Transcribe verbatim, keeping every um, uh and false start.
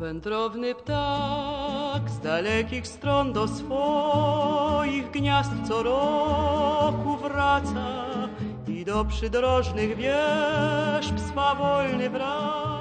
Wędrowny ptak z dalekich stron do swoich gniazd co roku wraca i do przydrożnych wierzb swawolny wraca.